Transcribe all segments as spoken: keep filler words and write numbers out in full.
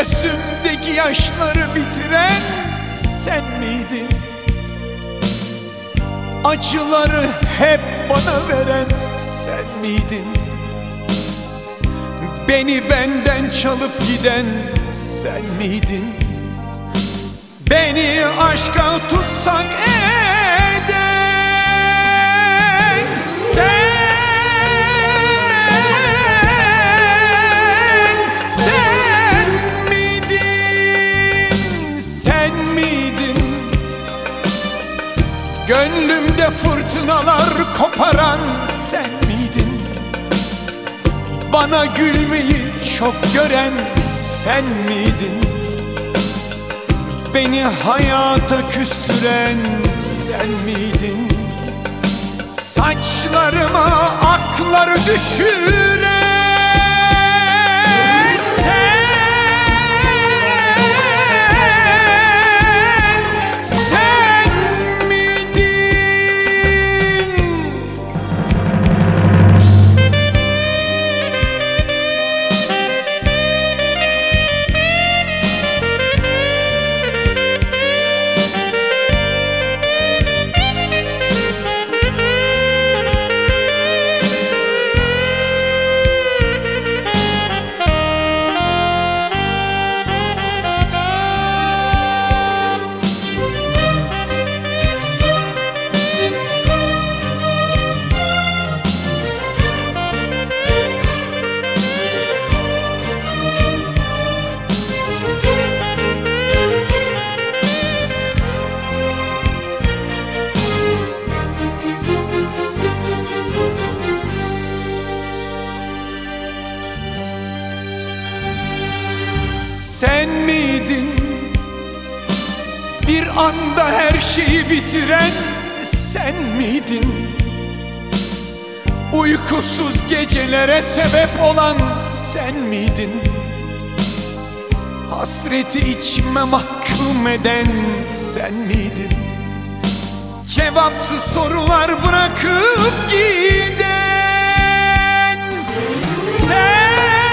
Gözümdeki yaşları bitiren sen miydin? Acıları hep bana veren sen miydin? Beni benden çalıp giden sen miydin? Beni aşka tutsak eden sen, sen miydin, sen miydin? Gönlümde fırtınalar koparan sen miydin? Bana gülmeyi çok gören sen miydin? Beni hayata küstüren sen miydin? Saçlarıma aklar düşüren sen, sen miydin? Sen miydin? Bir anda her şeyi bitiren sen miydin? Uykusuz gecelere sebep olan sen miydin? Hasreti içime mahkum eden sen miydin? Cevapsız sorular bırakıp giden sen,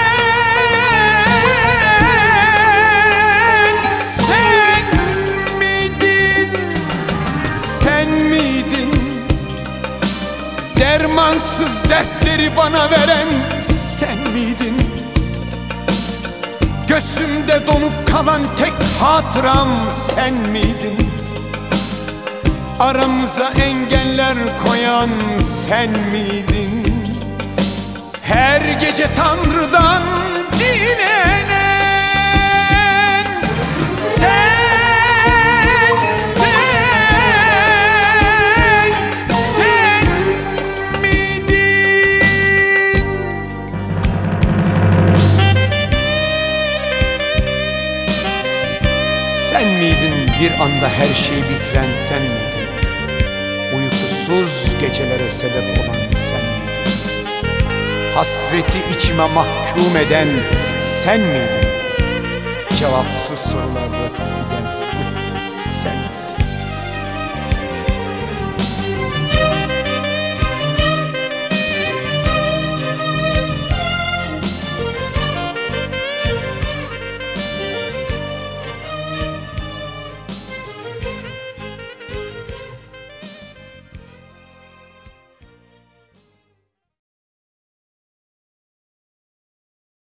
dermansız dertleri bana veren sen miydin? Gözümde donup kalan tek hatıram sen miydin? Aramıza engeller koyan sen miydin? Her gece Tanrı'dan dilenen sen, sen miydin? Bir anda her şeyi bitiren sen miydin? Uykusuz gecelere sebep olan sen miydin? Hasreti içime mahkum eden sen miydin? Cevapsız sorular bırakıp giden sen miydin?